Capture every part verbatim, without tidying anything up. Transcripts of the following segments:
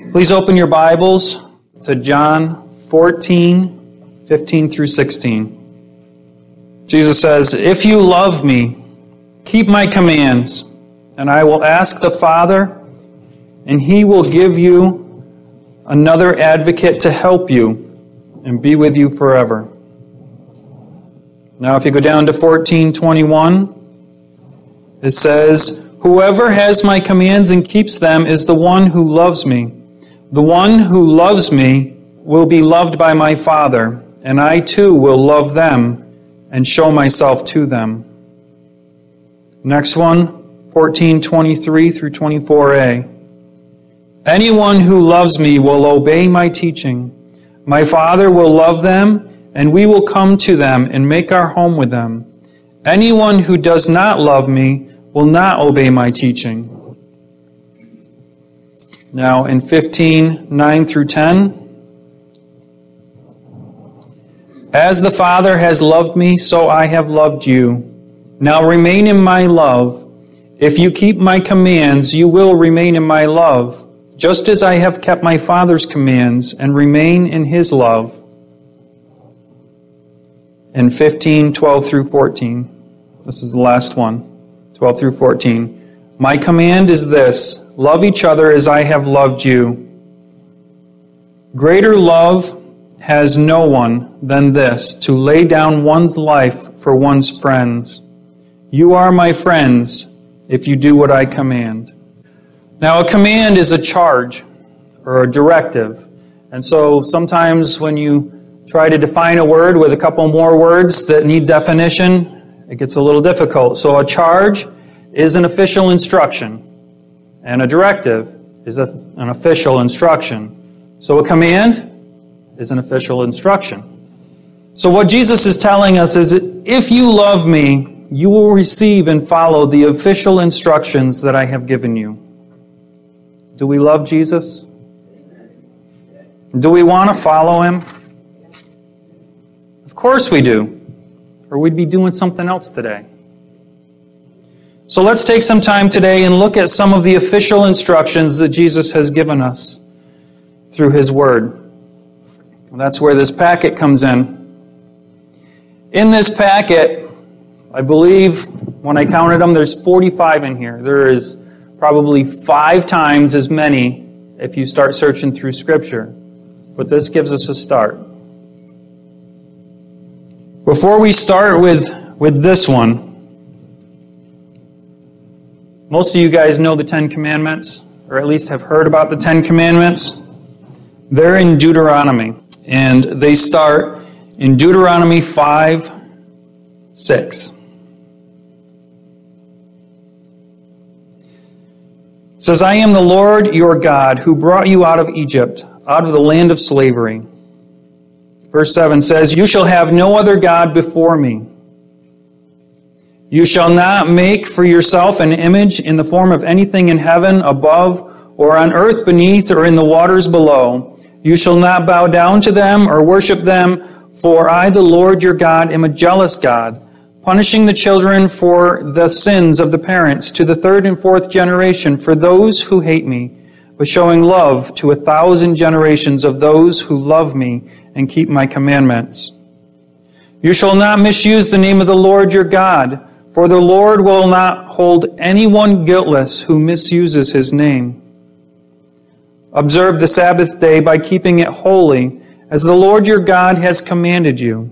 Please open your Bibles to John fourteen, fifteen through sixteen. Jesus says, "If you love me, keep my commands, and I will ask the Father, and he will give you another advocate to help you and be with you forever." Now if you go down to fourteen twenty-one, it says, "Whoever has my commands and keeps them is the one who loves me. The one who loves me will be loved by my Father, and I too will love them and show myself to them." Next one, fourteen twenty-three through twenty-four a. "Anyone who loves me will obey my teaching. My Father will love them, and we will come to them and make our home with them. Anyone who does not love me will not obey my teaching." Now in fifteen, nine through ten. "As the Father has loved me, so I have loved you. Now remain in my love. If you keep my commands, you will remain in my love, just as I have kept my Father's commands and remain in his love." In fifteen, twelve through fourteen. This is the last one, twelve through fourteen. "My command is this, love each other as I have loved you. Greater love has no one than this, to lay down one's life for one's friends. You are my friends if you do what I command." Now a command is a charge or a directive. And so sometimes when you try to define a word with a couple more words that need definition, it gets a little difficult. So a charge is an official instruction, and a directive is a, an official instruction. So a command is an official instruction. So what Jesus is telling us is that if you love me, you will receive and follow the official instructions that I have given you. Do we love Jesus? Do we want to follow him? Of course we do, or we'd be doing something else today. So let's take some time today and look at some of the official instructions that Jesus has given us through his word. And that's where this packet comes in. In this packet, I believe, when I counted them, there's forty-five in here. There is probably five times as many if you start searching through Scripture. But this gives us a start. Before we start with, with this one, most of you guys know the Ten Commandments, or at least have heard about the Ten Commandments. They're in Deuteronomy, and they start in Deuteronomy five, six. It says, "I am the Lord your God who brought you out of Egypt, out of the land of slavery." Verse seven says, "You shall have no other God before me. You shall not make for yourself an image in the form of anything in heaven above, or on earth beneath, or in the waters below. You shall not bow down to them or worship them, for I, the Lord your God, am a jealous God, punishing the children for the sins of the parents to the third and fourth generation for those who hate me, but showing love to a thousand generations of those who love me and keep my commandments. You shall not misuse the name of the Lord your God, for the Lord will not hold anyone guiltless who misuses his name. Observe the Sabbath day by keeping it holy, as the Lord your God has commanded you."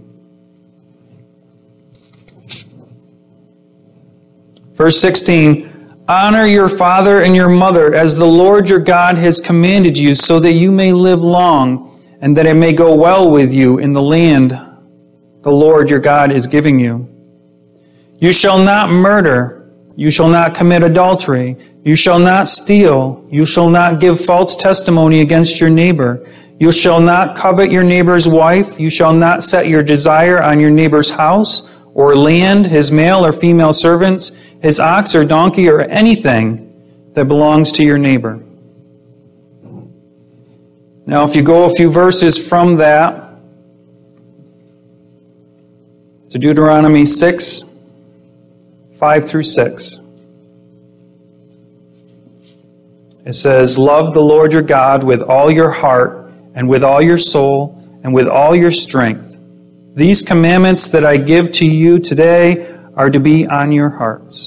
Verse sixteen, "Honor your father and your mother, as the Lord your God has commanded you, so that you may live long, and that it may go well with you in the land the Lord your God is giving you. You shall not murder. You shall not commit adultery. You shall not steal. You shall not give false testimony against your neighbor. You shall not covet your neighbor's wife. You shall not set your desire on your neighbor's house or land, his male or female servants, his ox or donkey, or anything that belongs to your neighbor." Now, if you go a few verses from that to Deuteronomy six, five through six. It says, love the Lord your God with all your heart and with all your soul and with all your strength. These commandments that I give to you today are to be on your hearts.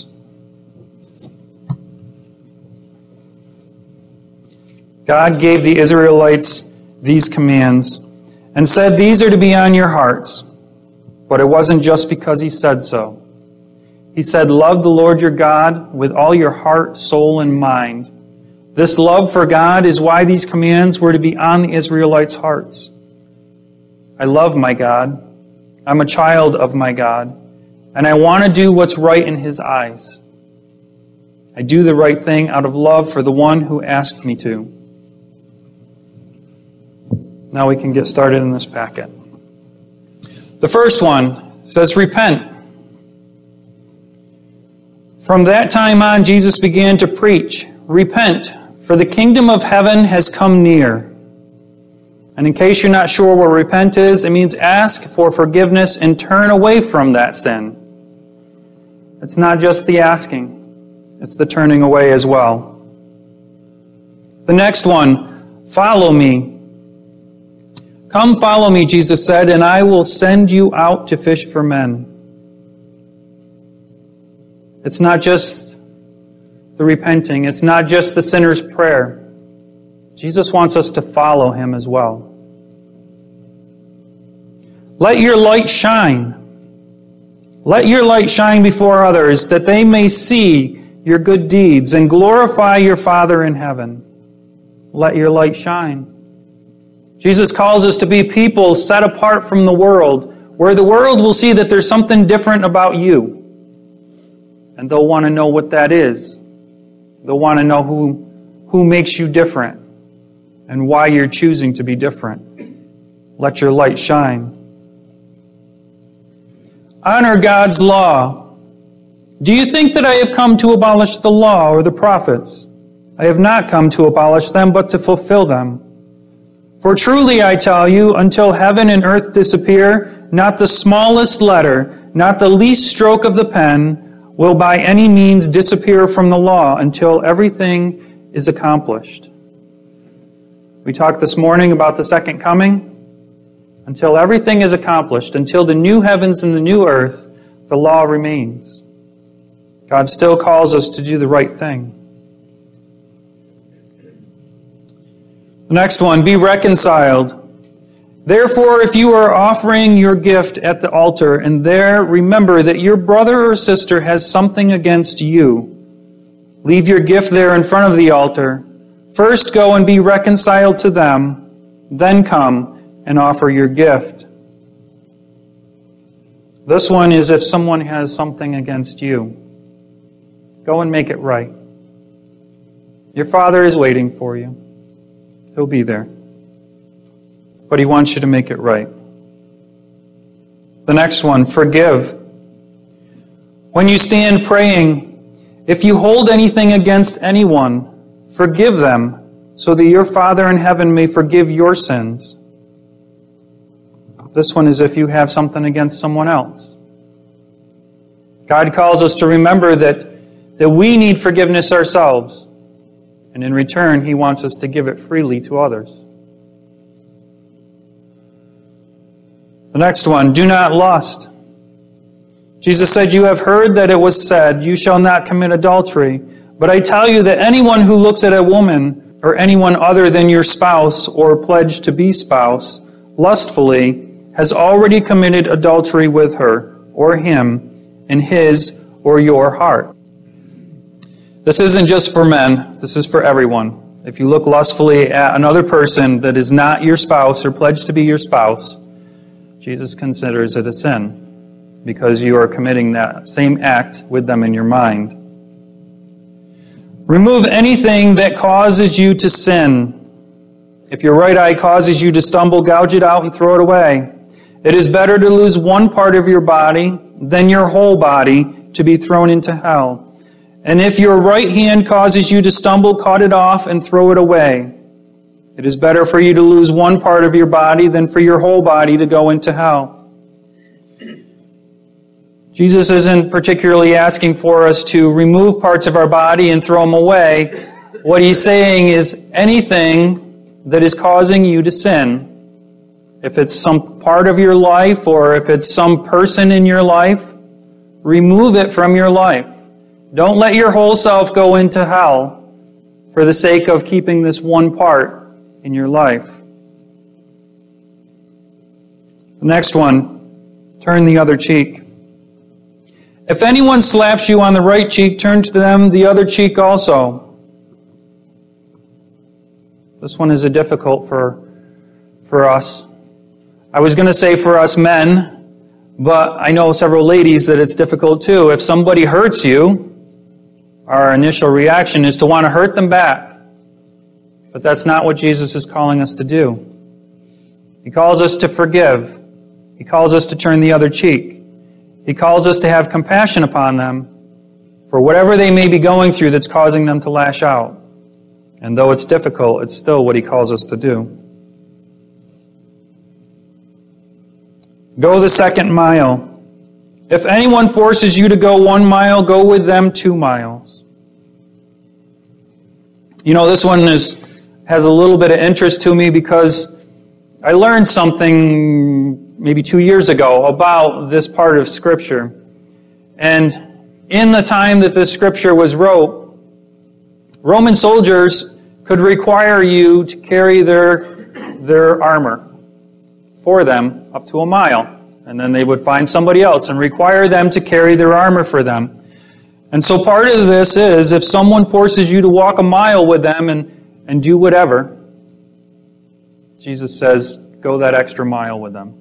God gave the Israelites these commands and said these are to be on your hearts. But it wasn't just because he said so. He said, love the Lord your God with all your heart, soul, and mind. This love for God is why these commands were to be on the Israelites' hearts. I love my God. I'm a child of my God. And I want to do what's right in His eyes. I do the right thing out of love for the one who asked me to. Now we can get started in this packet. The first one says, repent. From that time on, Jesus began to preach, repent, for the kingdom of heaven has come near. And in case you're not sure what repent is, it means ask for forgiveness and turn away from that sin. It's not just the asking, it's the turning away as well. The next one, follow me. Come follow me, Jesus said, and I will send you out to fish for men. It's not just the repenting. It's not just the sinner's prayer. Jesus wants us to follow Him as well. Let your light shine. Let your light shine before others, that they may see your good deeds and glorify your Father in heaven. Let your light shine. Jesus calls us to be people set apart from the world, where the world will see that there's something different about you. And they'll want to know what that is. They'll want to know who, who makes you different and why you're choosing to be different. Let your light shine. Honor God's law. Do you think that I have come to abolish the law or the prophets? I have not come to abolish them, but to fulfill them. For truly I tell you, until heaven and earth disappear, not the smallest letter, not the least stroke of the pen, will by any means disappear from the law until everything is accomplished. We talked this morning about the second coming. Until everything is accomplished, until the new heavens and the new earth, the law remains. God still calls us to do the right thing. The next one, be reconciled. Therefore, if you are offering your gift at the altar, and there remember that your brother or sister has something against you, leave your gift there in front of the altar. First go and be reconciled to them, then come and offer your gift. This one is if someone has something against you. Go and make it right. Your Father is waiting for you. He'll be there. But He wants you to make it right. The next one, forgive. When you stand praying, if you hold anything against anyone, forgive them, so that your Father in heaven may forgive your sins. This one is if you have something against someone else. God calls us to remember that, that we need forgiveness ourselves. And in return, He wants us to give it freely to others. The next one, do not lust. Jesus said, you have heard that it was said, you shall not commit adultery. But I tell you that anyone who looks at a woman or anyone other than your spouse or pledged to be spouse lustfully has already committed adultery with her or him in his or your heart. This isn't just for men. This is for everyone. If you look lustfully at another person that is not your spouse or pledged to be your spouse, Jesus considers it a sin because you are committing that same act with them in your mind. Remove anything that causes you to sin. If your right eye causes you to stumble, gouge it out and throw it away. It is better to lose one part of your body than your whole body to be thrown into hell. And if your right hand causes you to stumble, cut it off and throw it away. It is better for you to lose one part of your body than for your whole body to go into hell. Jesus isn't particularly asking for us to remove parts of our body and throw them away, what he's saying is anything that is causing you to sin, if it's some part of your life or if it's some person in your life, remove it from your life. Don't let your whole self go into hell for the sake of keeping this one part in your life. The next one, turn the other cheek. If anyone slaps you on the right cheek, turn to them the other cheek also. This one is a difficult for, for us. I was going to say for us men, but I know several ladies that it's difficult too. If somebody hurts you, our initial reaction is to want to hurt them back. But that's not what Jesus is calling us to do. He calls us to forgive. He calls us to turn the other cheek. He calls us to have compassion upon them for whatever they may be going through that's causing them to lash out. And though it's difficult, it's still what he calls us to do. Go the second mile. If anyone forces you to go one mile, go with them two miles. You know, this one is has a little bit of interest to me because I learned something maybe two years ago about this part of Scripture. And in the time that this Scripture was wrote, Roman soldiers could require you to carry their, their armor for them up to a mile. And then they would find somebody else and require them to carry their armor for them. And so part of this is if someone forces you to walk a mile with them and, and do whatever, Jesus says, go that extra mile with them.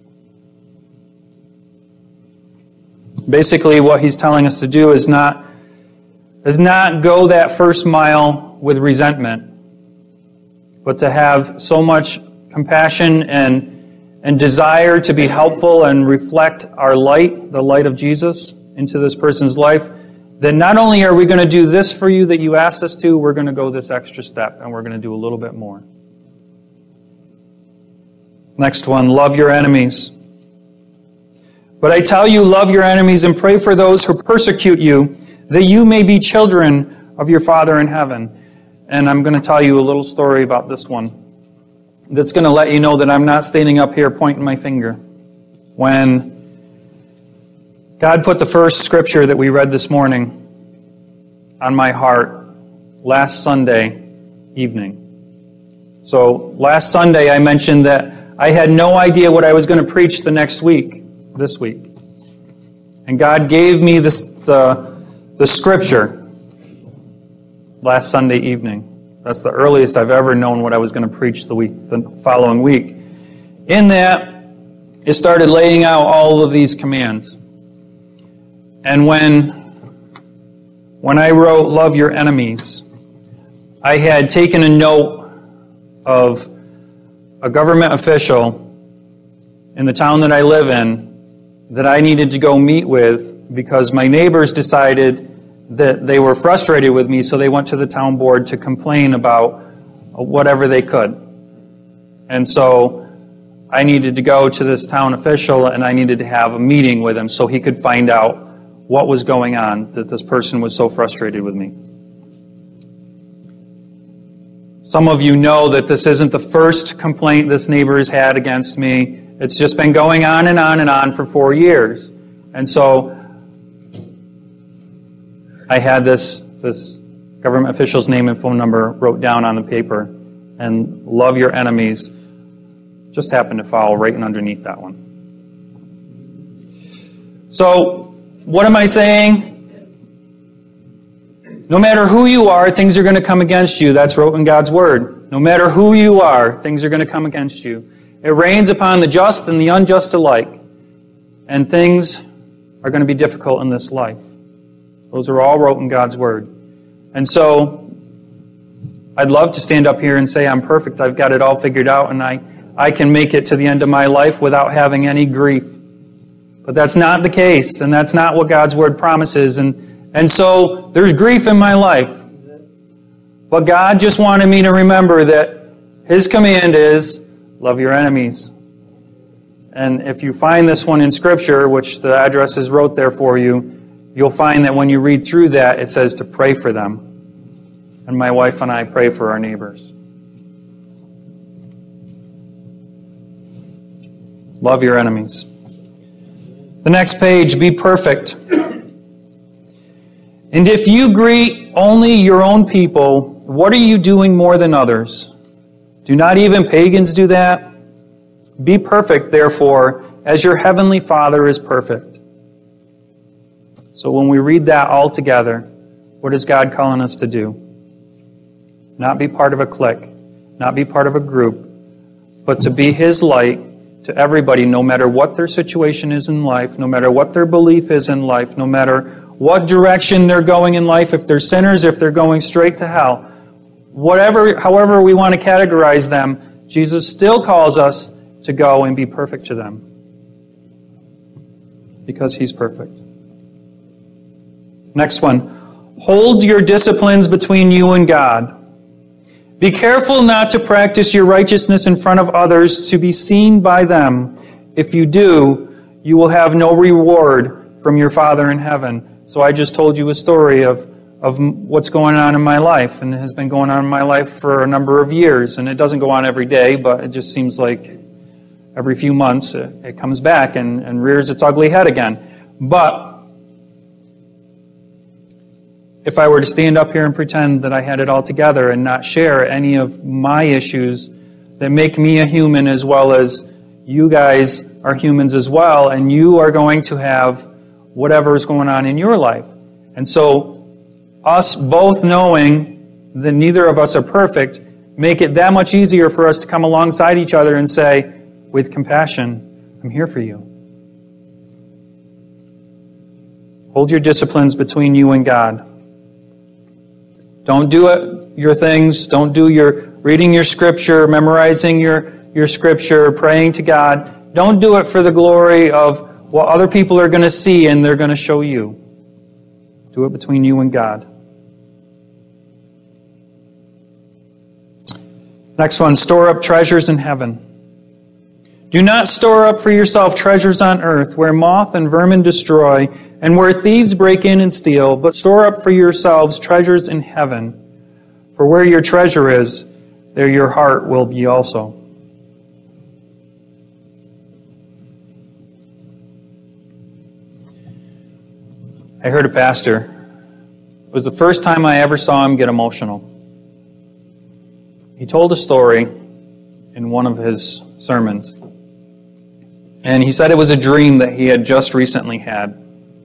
Basically, what he's telling us to do is not, is not go that first mile with resentment, but to have so much compassion and and desire to be helpful and reflect our light, the light of Jesus, into this person's life, then not only are we going to do this for you that you asked us to, we're going to go this extra step, and we're going to do a little bit more. Next one, love your enemies. But I tell you, love your enemies and pray for those who persecute you, that you may be children of your Father in heaven. And I'm going to tell you a little story about this one that's going to let you know that I'm not standing up here pointing my finger. When God put the first scripture that we read this morning on my heart last Sunday evening. So last Sunday I mentioned that I had no idea what I was going to preach the next week, this week. And God gave me this, the, the scripture last Sunday evening. That's the earliest I've ever known what I was going to preach the week, the following week. In that, it started laying out all of these commands. And when, when I wrote, love your enemies, I had taken a note of a government official in the town that I live in that I needed to go meet with because my neighbors decided that they were frustrated with me, so they went to the town board to complain about whatever they could. And so I needed to go to this town official and I needed to have a meeting with him so he could find out what was going on, that this person was so frustrated with me. Some of you know that this isn't the first complaint this neighbor has had against me. It's just been going on and on and on for four years. And so I had this, this government official's name and phone number wrote down on the paper, and love your enemies just happened to fall right in underneath that one. So, what am I saying? No matter who you are, things are going to come against you. That's wrote in God's Word. No matter who you are, things are going to come against you. It rains upon the just and the unjust alike. And things are going to be difficult in this life. Those are all wrote in God's Word. And so, I'd love to stand up here and say I'm perfect, I've got it all figured out, and I, I can make it to the end of my life without having any grief. But that's not the case, and that's not what God's Word promises. And, and so, there's grief in my life. But God just wanted me to remember that His command is, love your enemies. And if you find this one in Scripture, which the address is wrote there for you, you'll find that when you read through that, it says to pray for them. And my wife and I pray for our neighbors. Love your enemies. The next page, be perfect. And if you greet only your own people, what are you doing more than others? Do not even pagans do that? Be perfect, therefore, as your heavenly Father is perfect. So when we read that all together, what is God calling us to do? Not be part of a clique, not be part of a group, but to be His light to everybody, no matter what their situation is in life, no matter what their belief is in life, no matter what direction they're going in life, if they're sinners, if they're going straight to hell. Whatever, however we want to categorize them, Jesus still calls us to go and be perfect to them. Because He's perfect. Next one. Hold your disciplines between you and God. Be careful not to practice your righteousness in front of others to be seen by them. If you do, you will have no reward from your Father in heaven. So I just told you a story of, of what's going on in my life, and it has been going on in my life for a number of years. And it doesn't go on every day, but it just seems like every few months it, it comes back and, and rears its ugly head again. But if I were to stand up here and pretend that I had it all together and not share any of my issues that make me a human, as well as you guys are humans as well, and you are going to have whatever is going on in your life. And so us both knowing that neither of us are perfect make it that much easier for us to come alongside each other and say, with compassion, I'm here for you. Hold your disciplines between you and God. Don't do it, your things. Don't do your reading your scripture, memorizing your, your scripture, praying to God. Don't do it for the glory of what other people are going to see and they're going to show you. Do it between you and God. Next one, store up treasures in heaven. Do not store up for yourself treasures on earth, where moth and vermin destroy, and where thieves break in and steal, but store up for yourselves treasures in heaven. For where your treasure is, there your heart will be also. I heard a pastor. It was the first time I ever saw him get emotional. He told a story in one of his sermons. And he said it was a dream that he had just recently had.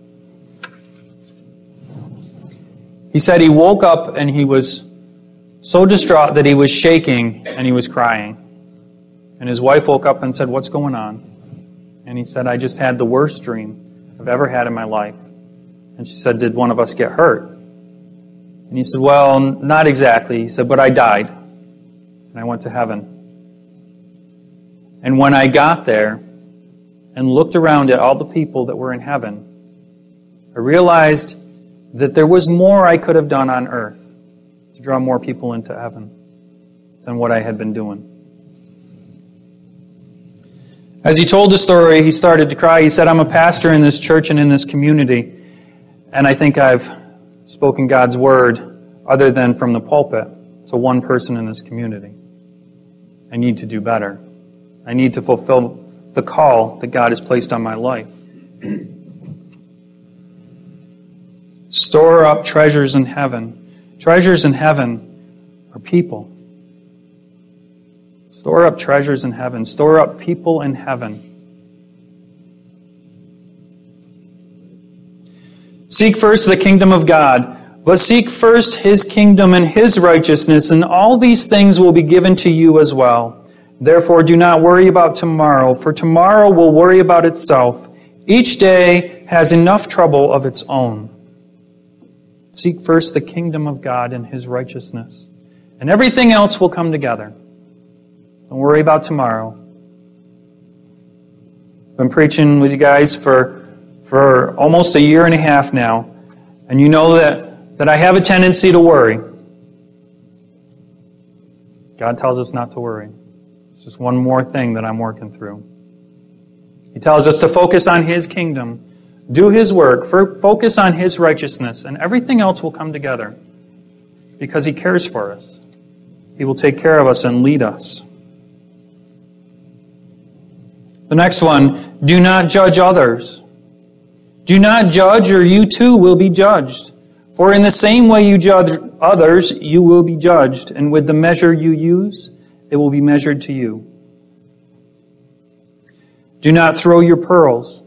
He said he woke up and he was so distraught that he was shaking and he was crying. And his wife woke up and said, "What's going on?" And he said, "I just had the worst dream I've ever had in my life." And she said, "Did one of us get hurt?" And he said, "Well, not exactly." He said, "But I died. And I went to heaven. And when I got there and looked around at all the people that were in heaven, I realized that there was more I could have done on earth to draw more people into heaven than what I had been doing." As he told the story, he started to cry. He said, "I'm a pastor in this church and in this community, and I think I've spoken God's word other than from the pulpit to one person in this community. I need to do better. I need to fulfill the call that God has placed on my life." Store up treasures in heaven. Treasures in heaven are people. Store up treasures in heaven. Store up people in heaven. Seek first the kingdom of God, but seek first His kingdom and His righteousness, and all these things will be given to you as well. Therefore, do not worry about tomorrow, for tomorrow will worry about itself. Each day has enough trouble of its own. Seek first the kingdom of God and His righteousness, and everything else will come together. Don't worry about tomorrow. I've been preaching with you guys for, for almost a year and a half now, and you know that, that I have a tendency to worry. God tells us not to worry. It's just one more thing that I'm working through. He tells us to focus on His kingdom, do His work, focus on His righteousness, and everything else will come together. because He cares for us. He will take care of us and lead us. The next one, do not judge others. Do not judge, or you too will be judged. For in the same way you judge others, you will be judged. And with the measure you use, it will be measured to you. Do not throw your pearls.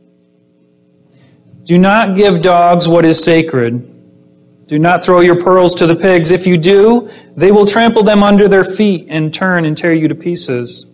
Do not give dogs what is sacred. Do not throw your pearls to the pigs. If you do, they will trample them under their feet and turn and tear you to pieces.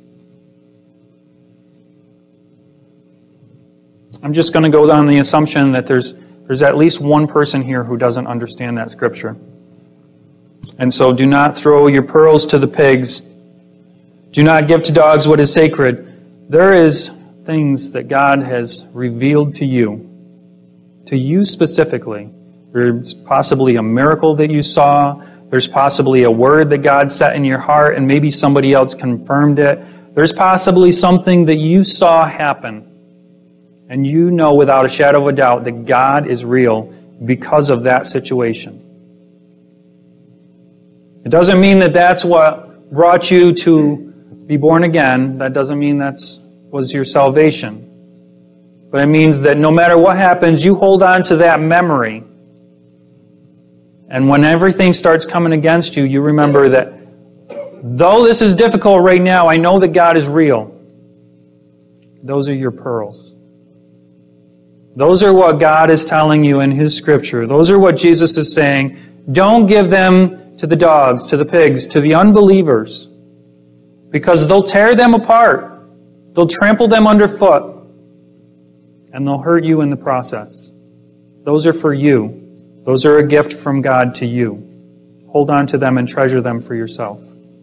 I'm just going to go on the assumption that there's there's at least one person here who doesn't understand that scripture. And so do not throw your pearls to the pigs. Do not give to dogs what is sacred. There is things that God has revealed to you, to you specifically. There's possibly a miracle that you saw. There's possibly a word that God set in your heart and maybe somebody else confirmed it. There's possibly something that you saw happen. And you know without a shadow of a doubt that God is real because of that situation. It doesn't mean that that's what brought you to be born again. That doesn't mean that's was your salvation. But it means that no matter what happens, you hold on to that memory. And when everything starts coming against you, you remember that though this is difficult right now, I know that God is real. Those are your pearls. Those are what God is telling you in His Scripture. Those are what Jesus is saying. Don't give them to the dogs, to the pigs, to the unbelievers, because they'll tear them apart. They'll trample them underfoot, and they'll hurt you in the process. Those are for you. Those are a gift from God to you. Hold on to them and treasure them for yourself.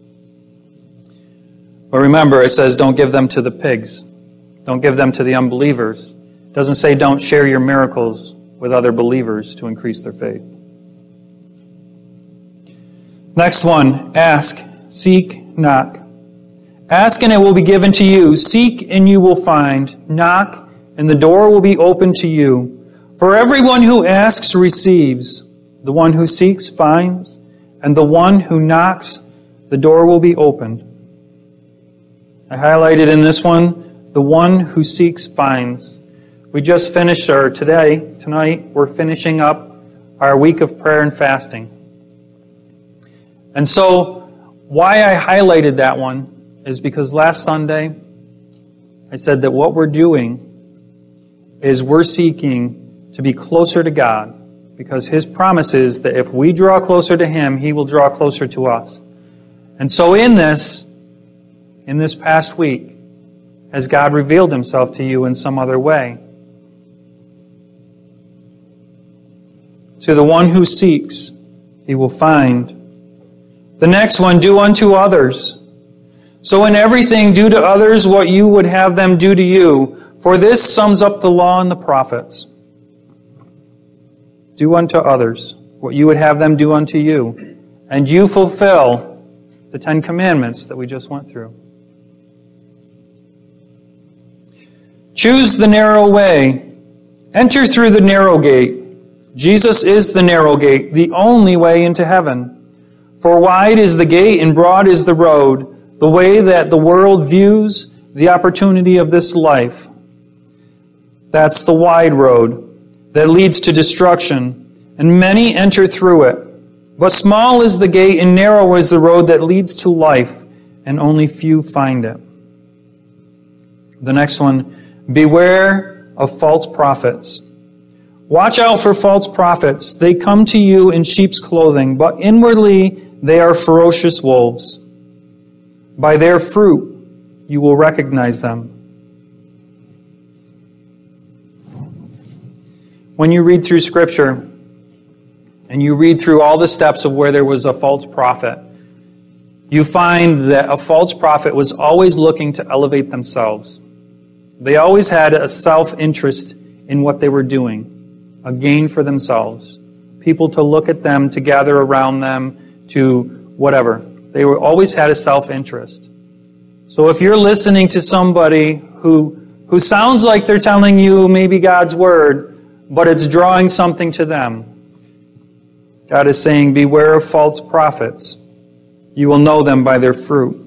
But remember, it says don't give them to the pigs. Don't give them to the unbelievers. It doesn't say don't share your miracles with other believers to increase their faith. Next one, ask, seek, knock. Ask and it will be given to you. Seek and you will find. Knock and the door will be opened to you. For everyone who asks receives. The one who seeks finds. And the one who knocks, the door will be opened. I highlighted in this one, the one who seeks finds. We just finished our, today, tonight, we're finishing up our week of prayer and fasting. And so, why I highlighted that one is because last Sunday, I said that what we're doing is we're seeking to be closer to God, because His promise is that if we draw closer to Him, He will draw closer to us. And so in this, in this past week, has God revealed Himself to you in some other way? To the one who seeks, he will find. The next one, do unto others. So in everything, do to others what you would have them do to you. For this sums up the law and the prophets. Do unto others what you would have them do unto you. And you fulfill the Ten Commandments that we just went through. Choose the narrow way. Enter through the narrow gate. Jesus is the narrow gate, the only way into heaven. For wide is the gate and broad is the road, the way that the world views the opportunity of this life. That's the wide road that leads to destruction, and many enter through it. But small is the gate and narrow is the road that leads to life, and only few find it. The next one, beware of false prophets. Watch out for false prophets. They come to you in sheep's clothing, but inwardly they are ferocious wolves. By their fruit you will recognize them. When you read through Scripture, and you read through all the steps of where there was a false prophet, you find that a false prophet was always looking to elevate themselves. They always had a self-interest in what they were doing. A gain for themselves. People to look at them, to gather around them, to whatever. They were always had a self-interest. So if you're listening to somebody who, who sounds like they're telling you maybe God's word, but it's drawing something to them, God is saying, beware of false prophets. You will know them by their fruit.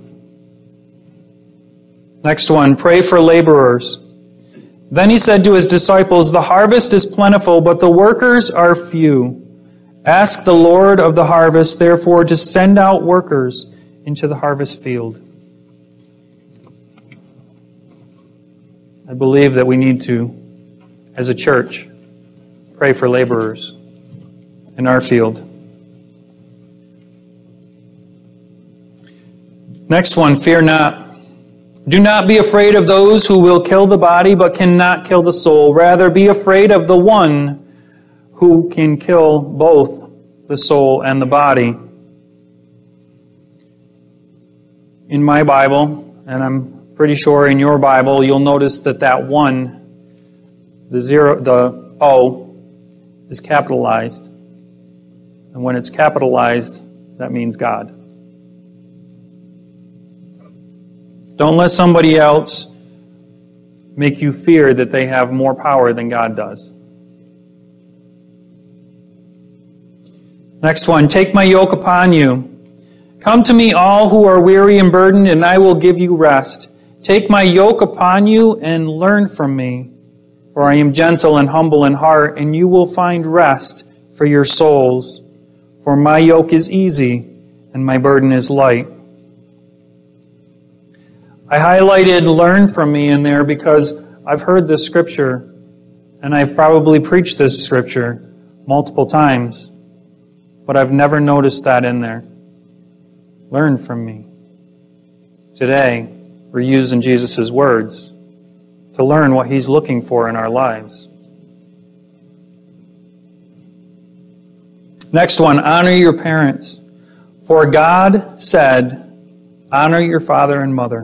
Next one, pray for laborers. Then he said to his disciples, the harvest is plentiful, but the workers are few. Ask the Lord of the harvest, therefore, to send out workers into the harvest field. I believe that we need to, as a church, pray for laborers in our field. Next one, fear not. Do not be afraid of those who will kill the body, but cannot kill the soul. Rather, be afraid of the one who can kill both the soul and the body. In my Bible, and I'm pretty sure in your Bible, you'll notice that that one, the zero, the O, is capitalized. And when it's capitalized, that means God. Don't let somebody else make you fear that they have more power than God does. Next one, take my yoke upon you. Come to me, all who are weary and burdened, and I will give you rest. Take my yoke upon you and learn from me, for I am gentle and humble in heart, and you will find rest for your souls. For my yoke is easy and my burden is light. I highlighted learn from me in there because I've heard this scripture, and I've probably preached this scripture multiple times, but I've never noticed that in there. Learn from me. Today, we're using Jesus' words to learn what He's looking for in our lives. Next one, honor your parents. For God said, honor your father and mother.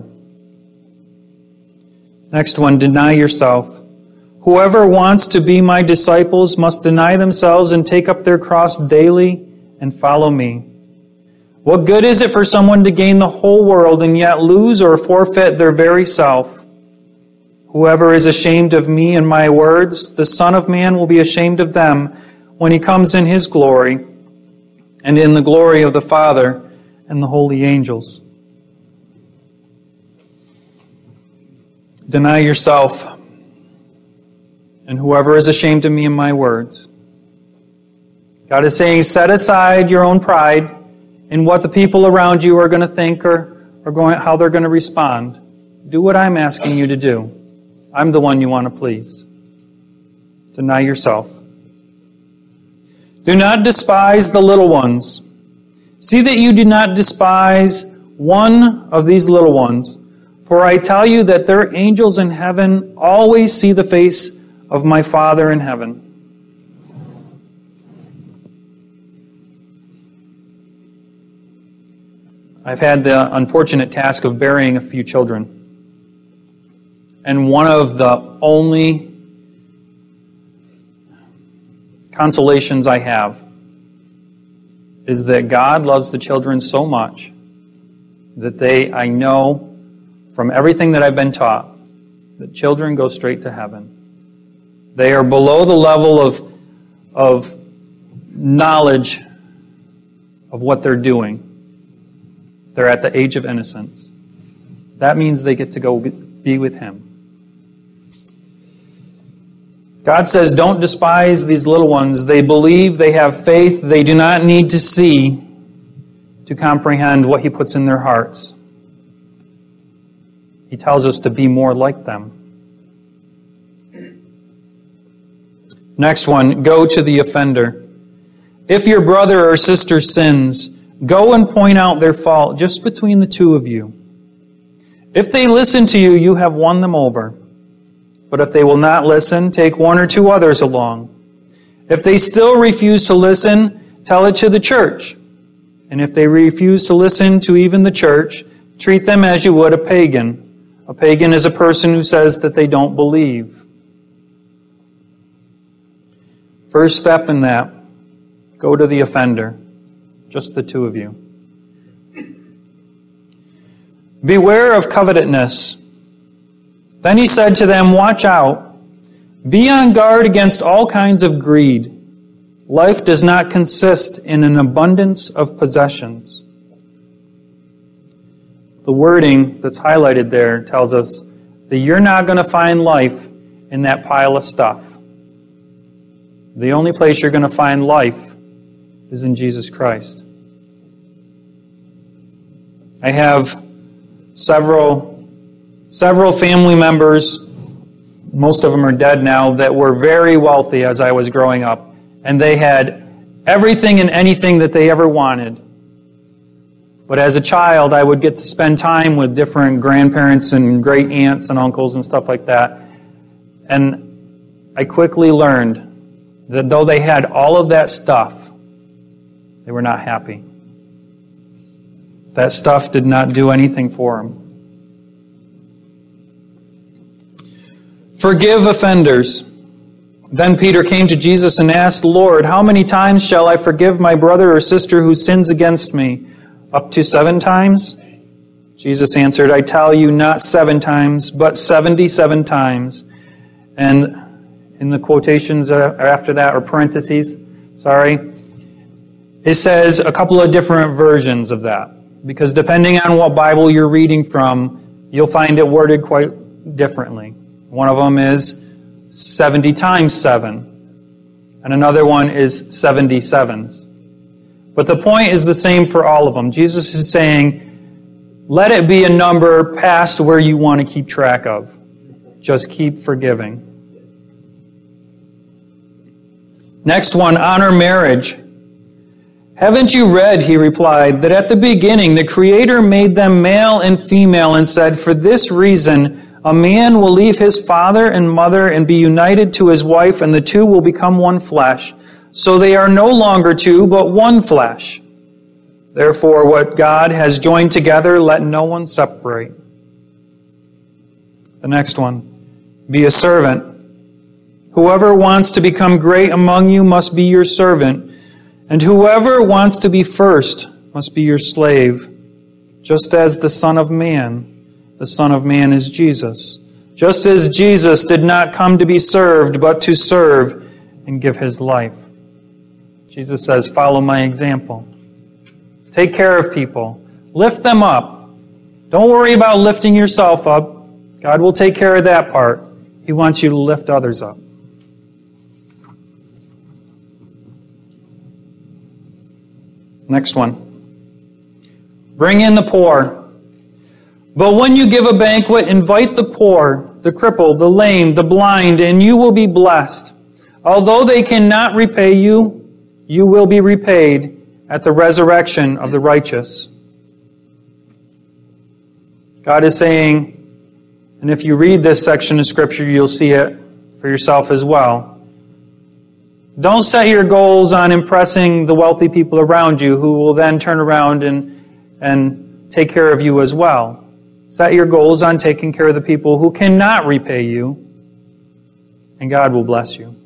Next one, deny yourself. Whoever wants to be my disciples must deny themselves and take up their cross daily and follow me. What good is it for someone to gain the whole world and yet lose or forfeit their very self? Whoever is ashamed of me and my words, the Son of Man will be ashamed of them when He comes in His glory and in the glory of the Father and the holy angels. Deny yourself, and whoever is ashamed of me and my words. God is saying, set aside your own pride and what the people around you are going to think or, or going, how they're going to respond. Do what I'm asking you to do. I'm the one you want to please. Deny yourself. Do not despise the little ones. See that you do not despise one of these little ones. For I tell you that their angels in heaven always see the face of my Father in heaven. I've had the unfortunate task of burying a few children. And one of the only consolations I have is that God loves the children so much that they, I know from everything that I've been taught, that children go straight to heaven. They are below the level of, of knowledge of what they're doing. They're at the age of innocence. That means they get to go be with Him. God says, don't despise these little ones. They believe, they have faith, they do not need to see to comprehend what He puts in their hearts. He tells us to be more like them. Next one, go to the offender. If your brother or sister sins, go and point out their fault just between the two of you. If they listen to you, you have won them over. But if they will not listen, take one or two others along. If they still refuse to listen, tell it to the church. And if they refuse to listen to even the church, treat them as you would a pagan. A pagan is a person who says that they don't believe. First step in that, go to the offender. Just the two of you. Beware of covetousness. Then he said to them, watch out. Be on guard against all kinds of greed. Life does not consist in an abundance of possessions. The wording that's highlighted there tells us that you're not going to find life in that pile of stuff. The only place you're going to find life is in Jesus Christ. I have several, several family members, most of them are dead now, that were very wealthy as I was growing up. And they had everything and anything that they ever wanted. But as a child, I would get to spend time with different grandparents and great aunts and uncles and stuff like that. And I quickly learned that though they had all of that stuff, they were not happy. That stuff did not do anything for them. Forgive offenders. Then Peter came to Jesus and asked, Lord, how many times shall I forgive my brother or sister who sins against me? Up to seven times? Jesus answered, I tell you, not seven times, but seventy-seven times. And in the quotations after that, or parentheses, sorry, it says a couple of different versions of that. Because depending on what Bible you're reading from, you'll find it worded quite differently. One of them is seventy times seven. And another one is seventy-sevens. But the point is the same for all of them. Jesus is saying, let it be a number past where you want to keep track of. Just keep forgiving. Next one, honor marriage. Haven't you read, he replied, that at the beginning the Creator made them male and female and said, for this reason a man will leave his father and mother and be united to his wife, and the two will become one flesh. So they are no longer two, but one flesh. Therefore, what God has joined together, let no one separate. The next one, be a servant. Whoever wants to become great among you must be your servant, and whoever wants to be first must be your slave, just as the Son of Man. The Son of Man is Jesus. Just as Jesus did not come to be served, but to serve and give his life. Jesus says, follow my example. Take care of people. Lift them up. Don't worry about lifting yourself up. God will take care of that part. He wants you to lift others up. Next one. Bring in the poor. But when you give a banquet, invite the poor, the crippled, the lame, the blind, and you will be blessed. Although they cannot repay you, you will be repaid at the resurrection of the righteous. God is saying, and if you read this section of Scripture, you'll see it for yourself as well. Don't set your goals on impressing the wealthy people around you who will then turn around and, and take care of you as well. Set your goals on taking care of the people who cannot repay you, and God will bless you.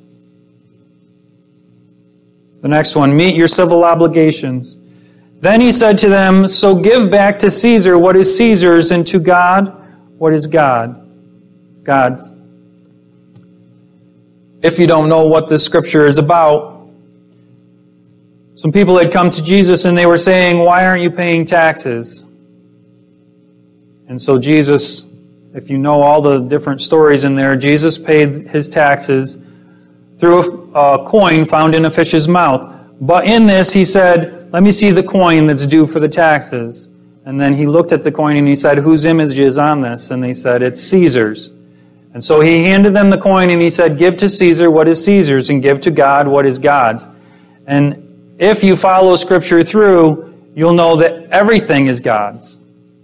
The next one, meet your civil obligations. Then he said to them, so give back to Caesar what is Caesar's, and to God what is God, God's. If you don't know what this scripture is about, some people had come to Jesus and they were saying, why aren't you paying taxes? And so Jesus, if you know all the different stories in there, Jesus paid his taxes through a, a coin found in a fish's mouth. But in this, he said, let me see the coin that's due for the taxes. And then he looked at the coin and he said, whose image is on this? And they said, it's Caesar's. And so he handed them the coin and he said, give to Caesar what is Caesar's and give to God what is God's. And if you follow Scripture through, you'll know that everything is God's.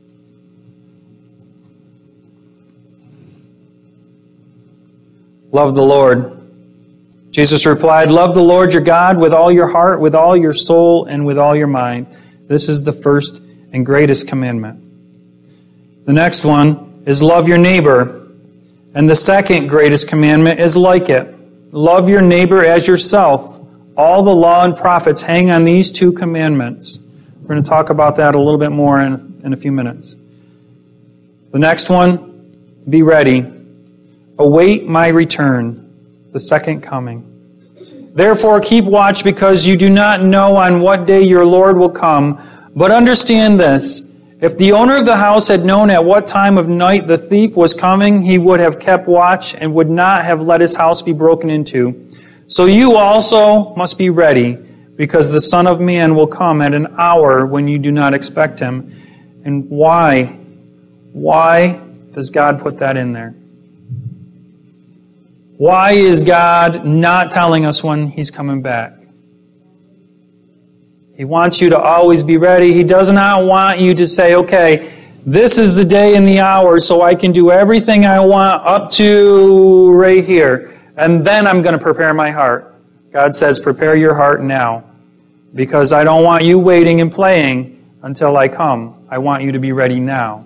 Love the Lord. Jesus replied, love the Lord your God with all your heart, with all your soul, and with all your mind. This is the first and greatest commandment. The next one is love your neighbor. And the second greatest commandment is like it. Love your neighbor as yourself. All the law and prophets hang on these two commandments. We're going to talk about that a little bit more in, in a few minutes. The next one, be ready. Await my return, the second coming. Therefore keep watch, because you do not know on what day your Lord will come. But understand this, if the owner of the house had known at what time of night the thief was coming, he would have kept watch and would not have let his house be broken into. So you also must be ready, because the Son of Man will come at an hour when you do not expect him. And why? Why does God put that in there? Why is God not telling us when He's coming back? He wants you to always be ready. He does not want you to say, okay, this is the day and the hour, so I can do everything I want up to right here, and then I'm going to prepare my heart. God says, prepare your heart now, because I don't want you waiting and playing until I come. I want you to be ready now.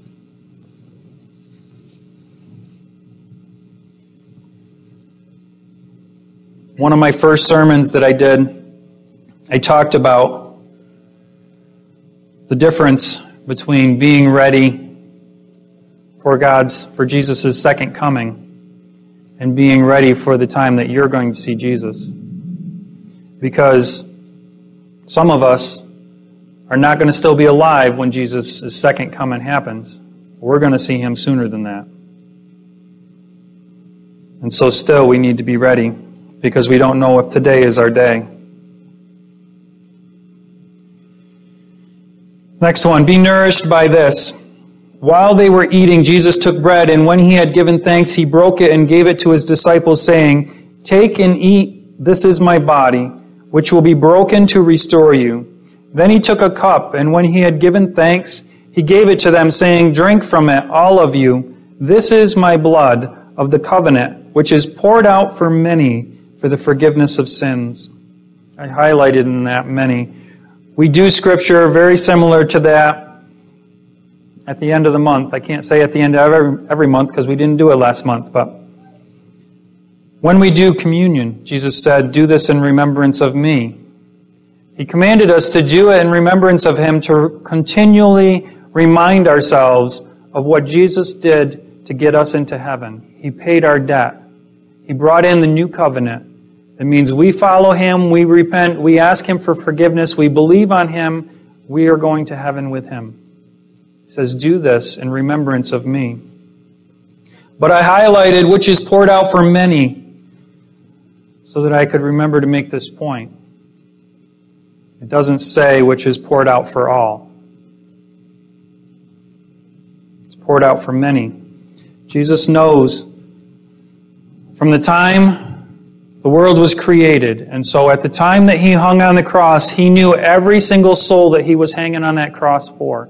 One of my first sermons that I did, I talked about the difference between being ready for God's, for Jesus' second coming and being ready for the time that you're going to see Jesus. Because some of us are not going to still be alive when Jesus' second coming happens. We're going to see Him sooner than that. And so still we need to be ready, because we don't know if today is our day. Next one, be nourished by this. While they were eating, Jesus took bread, and when He had given thanks, He broke it and gave it to His disciples, saying, take and eat, this is my body, which will be broken to restore you. Then He took a cup, and when He had given thanks, He gave it to them, saying, drink from it, all of you. This is my blood of the covenant, which is poured out for many for the forgiveness of sins. I highlighted in that many. We do Scripture very similar to that at the end of the month. I can't say at the end of every, every month because we didn't do it last month, but when we do communion, Jesus said, do this in remembrance of me. He commanded us to do it in remembrance of Him, to continually remind ourselves of what Jesus did to get us into heaven. He paid our debt. He brought in the new covenant. It means we follow Him, we repent, we ask Him for forgiveness, we believe on Him, we are going to heaven with Him. He says, do this in remembrance of me. But I highlighted, which is poured out for many, so that I could remember to make this point. It doesn't say which is poured out for all. It's poured out for many. Jesus knows from the time the world was created, and so at the time that He hung on the cross, He knew every single soul that He was hanging on that cross for.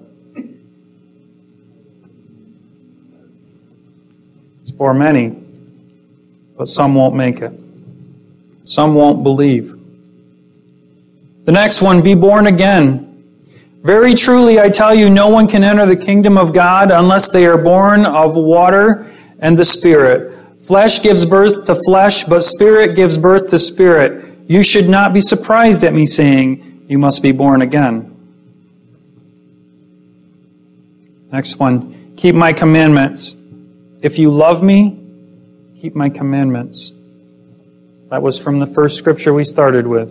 It's for many, but some won't make it. Some won't believe. The next one, be born again. Very truly, I tell you, no one can enter the kingdom of God unless they are born of water and the Spirit. Flesh gives birth to flesh, but Spirit gives birth to spirit. You should not be surprised at me saying, you must be born again. Next one, keep my commandments. If you love me, keep my commandments. That was from the first scripture we started with.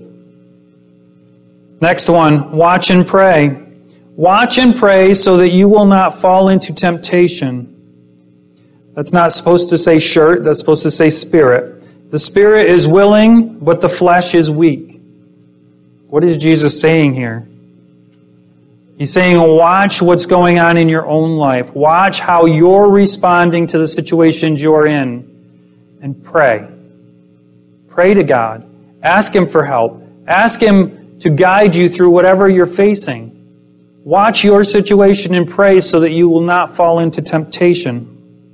Next one, watch and pray. Watch and pray so that you will not fall into temptation. That's not supposed to say shirt, that's supposed to say spirit. The spirit is willing, but the flesh is weak. What is Jesus saying here? He's saying, watch what's going on in your own life. Watch how you're responding to the situations you're in. And pray. Pray to God. Ask Him for help. Ask Him to guide you through whatever you're facing. Watch your situation and pray so that you will not fall into temptation.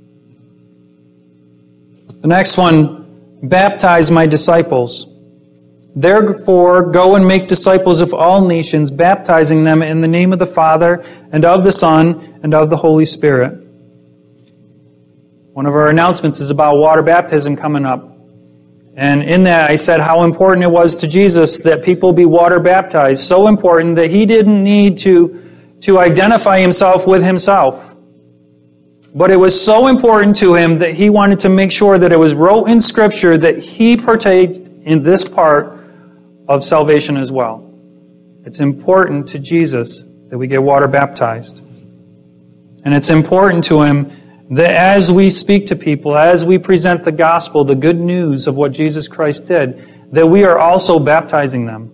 The next one, baptize my disciples. Therefore, go and make disciples of all nations, baptizing them in the name of the Father, and of the Son, and of the Holy Spirit. One of our announcements is about water baptism coming up. And in that, I said how important it was to Jesus that people be water baptized. So important that He didn't need to, to identify Himself with Himself. But it was so important to Him that He wanted to make sure that it was wrote in Scripture that He partaked in this part of salvation as well. It's important to Jesus that we get water baptized. And it's important to Him that as we speak to people, as we present the gospel, the good news of what Jesus Christ did, that we are also baptizing them.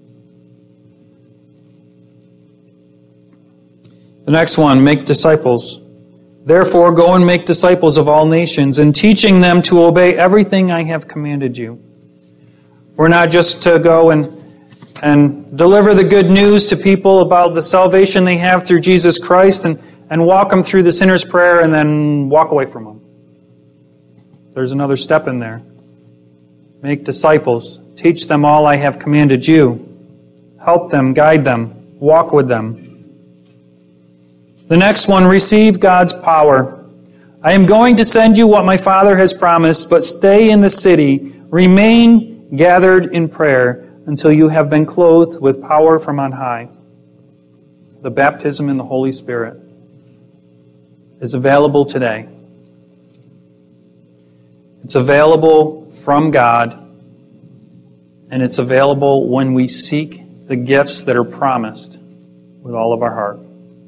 The next one, make disciples. Therefore, go and make disciples of all nations, and teaching them to obey everything I have commanded you. We're not just to go and, and deliver the good news to people about the salvation they have through Jesus Christ and, and walk them through the sinner's prayer and then walk away from them. There's another step in there. Make disciples. Teach them all I have commanded you. Help them, guide them, walk with them. The next one, receive God's power. I am going to send you what my Father has promised, but stay in the city, remain gathered in prayer until you have been clothed with power from on high. The baptism in the Holy Spirit is available today. It's available from God, and it's available when we seek the gifts that are promised with all of our heart.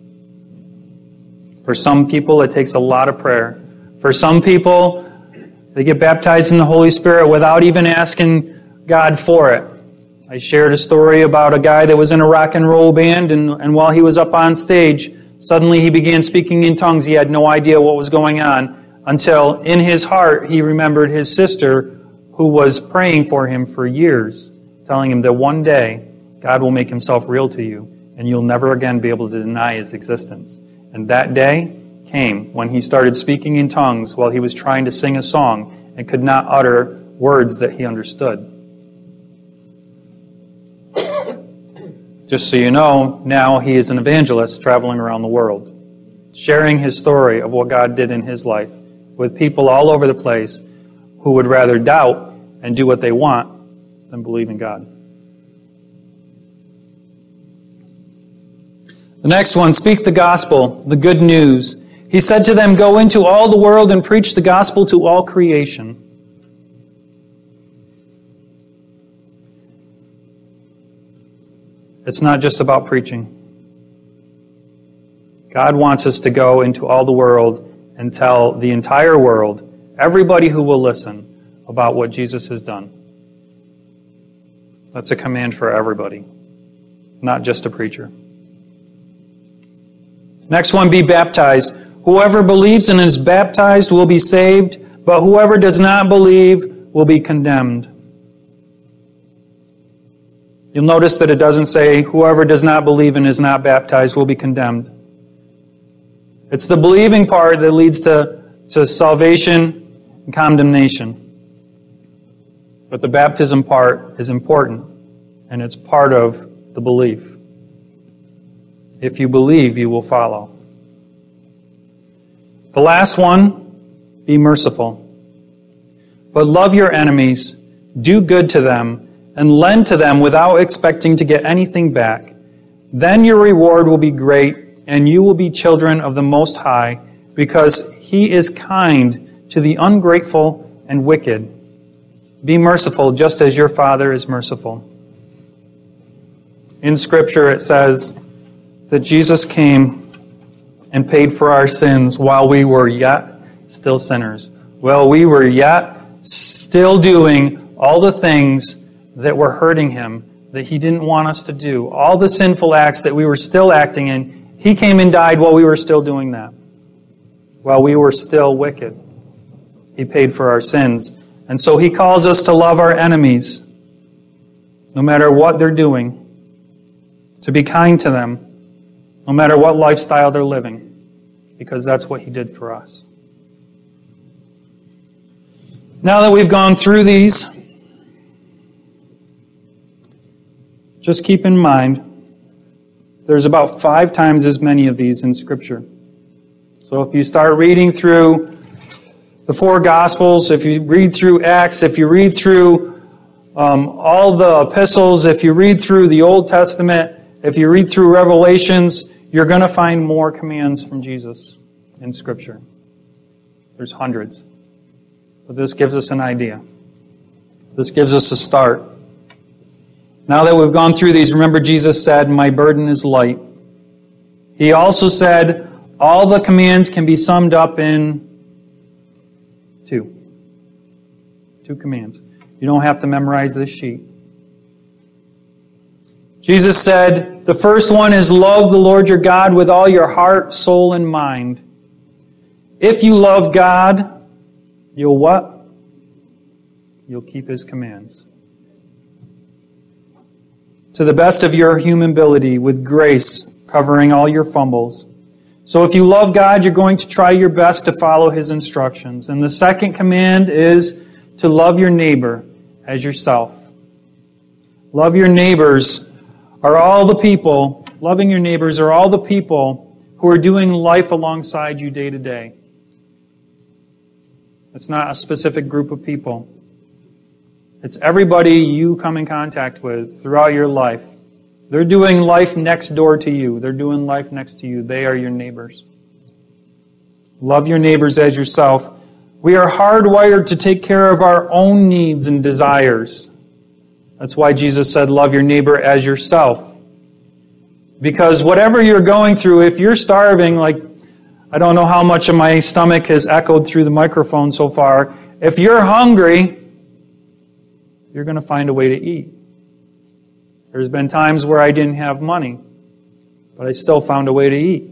For some people, it takes a lot of prayer. For some people, they get baptized in the Holy Spirit without even asking God for it. I shared a story about a guy that was in a rock and roll band, and, and while he was up on stage, suddenly he began speaking in tongues. He had no idea what was going on until in his heart he remembered his sister who was praying for him for years, telling him that one day God will make Himself real to you, and you'll never again be able to deny His existence. And that day came when he started speaking in tongues while he was trying to sing a song and could not utter words that he understood. Just so you know, now he is an evangelist traveling around the world, sharing his story of what God did in his life with people all over the place who would rather doubt and do what they want than believe in God. The next one, speak the gospel, the good news. He said to them, go into all the world and preach the gospel to all creation. It's not just about preaching. God wants us to go into all the world and tell the entire world, everybody who will listen, about what Jesus has done. That's a command for everybody, not just a preacher. Next one, be baptized. Whoever believes and is baptized will be saved, but whoever does not believe will be condemned. You'll notice that it doesn't say whoever does not believe and is not baptized will be condemned. It's the believing part that leads to, to salvation and condemnation. But the baptism part is important, and it's part of the belief. If you believe, you will follow. The last one, be merciful. But love your enemies, do good to them, and lend to them without expecting to get anything back. Then your reward will be great, and you will be children of the Most High, because He is kind to the ungrateful and wicked. Be merciful just as your Father is merciful. In Scripture it says that Jesus came and paid for our sins while we were yet still sinners. While we were yet still doing all the things that were hurting Him, that He didn't want us to do. All the sinful acts that we were still acting in, He came and died while we were still doing that. While we were still wicked. He paid for our sins. And so He calls us to love our enemies, no matter what they're doing. To be kind to them, no matter what lifestyle they're living, because that's what He did for us. Now that we've gone through these, just keep in mind, there's about five times as many of these in Scripture. So if you start reading through the four Gospels, if you read through Acts, if you read through um, all the epistles, if you read through the Old Testament, if you read through Revelations, you're going to find more commands from Jesus in Scripture. There's hundreds. But this gives us an idea. This gives us a start. Now that we've gone through these, remember Jesus said, "My burden is light." He also said, all the commands can be summed up in two. Two commands. You don't have to memorize this sheet. Jesus said, the first one is love the Lord your God with all your heart, soul, and mind. If you love God, you'll what? You'll keep His commands. To the best of your human ability, with grace, covering all your fumbles. So if you love God, you're going to try your best to follow His instructions. And the second command is to love your neighbor as yourself. Love your neighbors are all the people, loving your neighbors are all the people who are doing life alongside you day to day. It's not a specific group of people. It's everybody you come in contact with throughout your life. They're doing life next door to you. They're doing life next to you. They are your neighbors. Love your neighbors as yourself. We are hardwired to take care of our own needs and desires. That's why Jesus said, love your neighbor as yourself. Because whatever you're going through, if you're starving, like, I don't know how much of my stomach has echoed through the microphone so far. If you're hungry, you're going to find a way to eat. There's been times where I didn't have money, but I still found a way to eat.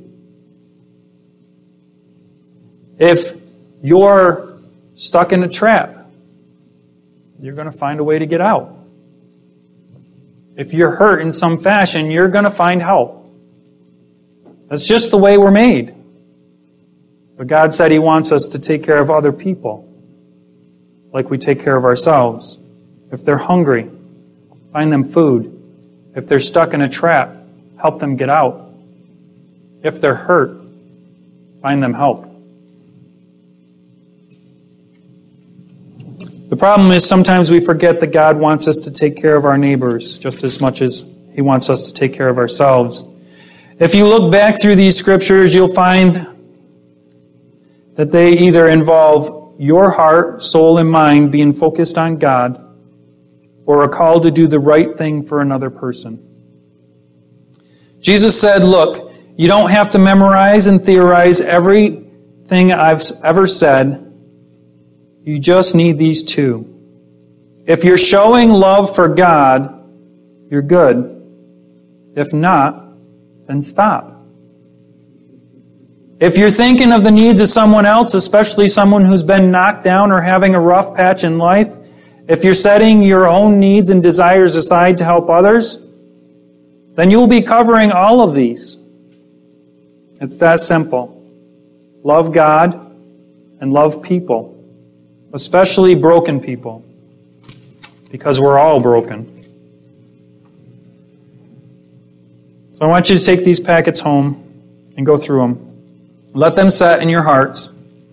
If you're stuck in a trap, you're going to find a way to get out. If you're hurt in some fashion, you're going to find help. That's just the way we're made. But God said He wants us to take care of other people like we take care of ourselves. If they're hungry, find them food. If they're stuck in a trap, help them get out. If they're hurt, find them help. The problem is sometimes we forget that God wants us to take care of our neighbors just as much as He wants us to take care of ourselves. If you look back through these scriptures, you'll find that they either involve your heart, soul, and mind being focused on God, or a call to do the right thing for another person. Jesus said, look, you don't have to memorize and theorize everything I've ever said. You just need these two. If you're showing love for God, you're good. If not, then stop. If you're thinking of the needs of someone else, especially someone who's been knocked down or having a rough patch in life, if you're setting your own needs and desires aside to help others, then you'll be covering all of these. It's that simple. Love God and love people, especially broken people, because we're all broken. So I want you to take these packets home and go through them. Let them set in your hearts.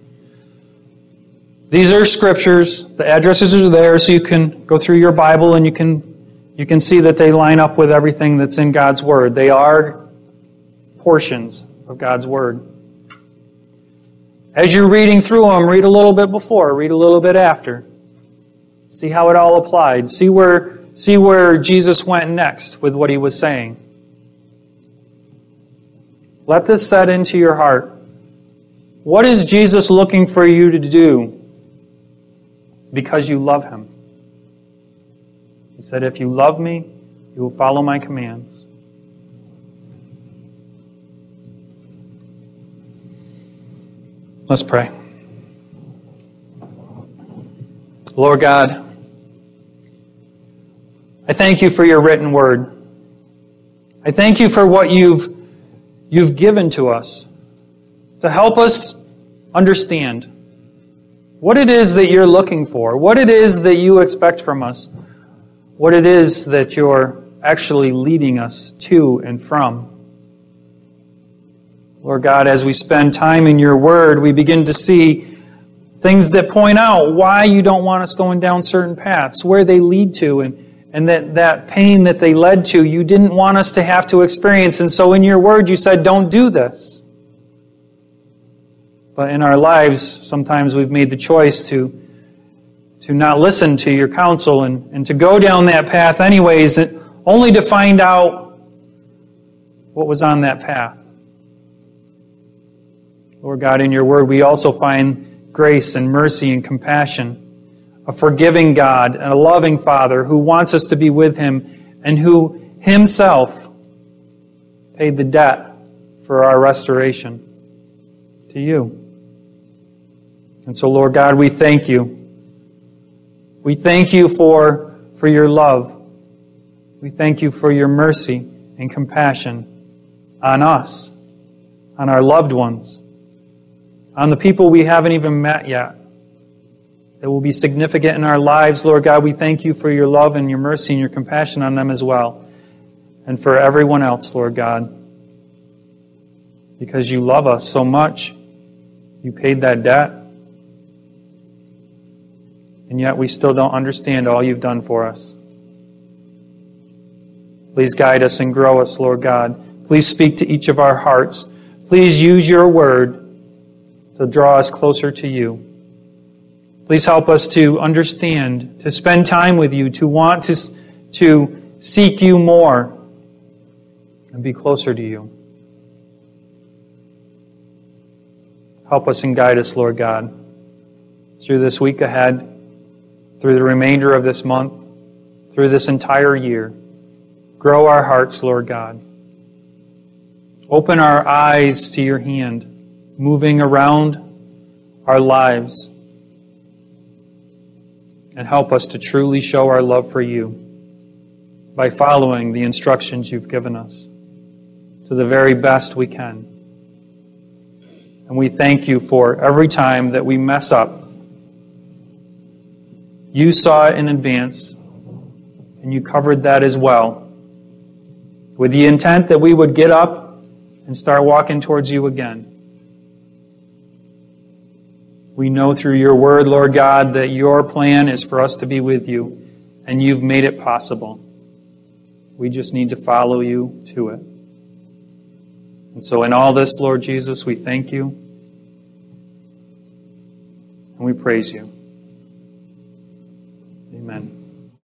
These are scriptures. The addresses are there so you can go through your Bible and you can you can see that they line up with everything that's in God's Word. They are portions of God's Word. As you're reading through them, read a little bit before, read a little bit after. See how it all applied. See where, see where Jesus went next with what He was saying. Let this set into your heart. What is Jesus looking for you to do because you love Him? He said, if you love me, you will follow my commands. Let's pray. Lord God, I thank you for your written word. I thank you for what you've, you've given to us to help us understand what it is that you're looking for, what it is that you expect from us, what it is that you're actually leading us to and from. Lord God, as we spend time in your word, we begin to see things that point out why you don't want us going down certain paths, where they lead to, and, and that, that pain that they led to, you didn't want us to have to experience. And so in your word, you said, don't do this. But in our lives, sometimes we've made the choice to, to not listen to your counsel and, and to go down that path anyways, only to find out what was on that path. Lord God, in your word, we also find grace and mercy and compassion, a forgiving God and a loving Father who wants us to be with Him and who Himself paid the debt for our restoration to you. And so, Lord God, we thank you. We thank you for, for your love. We thank you for your mercy and compassion on us, on our loved ones, on the people we haven't even met yet, that will be significant in our lives. Lord God, we thank you for your love and your mercy and your compassion on them as well. And for everyone else, Lord God, because you love us so much, you paid that debt. And yet we still don't understand all you've done for us. Please guide us and grow us, Lord God. Please speak to each of our hearts. Please use your word to draw us closer to you. Please help us to understand, to spend time with you, to want to, to seek you more and be closer to you. Help us and guide us, Lord God, through this week ahead, through the remainder of this month, through this entire year. Grow our hearts, Lord God. Open our eyes to your hand, moving around our lives. And help us to truly show our love for you by following the instructions you've given us to the very best we can. And we thank you for every time that we mess up. You saw it in advance, and you covered that as well, with the intent that we would get up and start walking towards you again. We know through your word, Lord God, that your plan is for us to be with you, and you've made it possible. We just need to follow you to it. And so in all this, Lord Jesus, we thank you and we praise you.